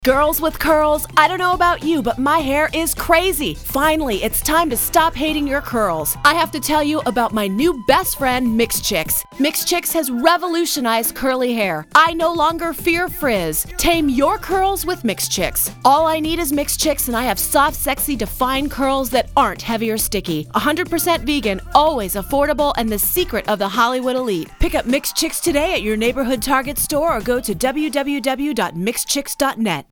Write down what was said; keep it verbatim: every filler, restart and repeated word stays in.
Girls with curls, I don't know about you, but my hair is crazy. Finally, it's time to stop hating your curls. I have to tell you about my new best friend, Mix Chix. Mix Chix has revolutionized curly hair. I no longer fear frizz. Tame your curls with Mix Chix. All I need is Mix Chix, and I have soft, sexy, defined curls that aren't heavy or sticky. one hundred percent vegan, always affordable, and the secret of the Hollywood elite. Pick up Mix Chix today at your neighborhood Target store or go to w w w dot mix chix dot net.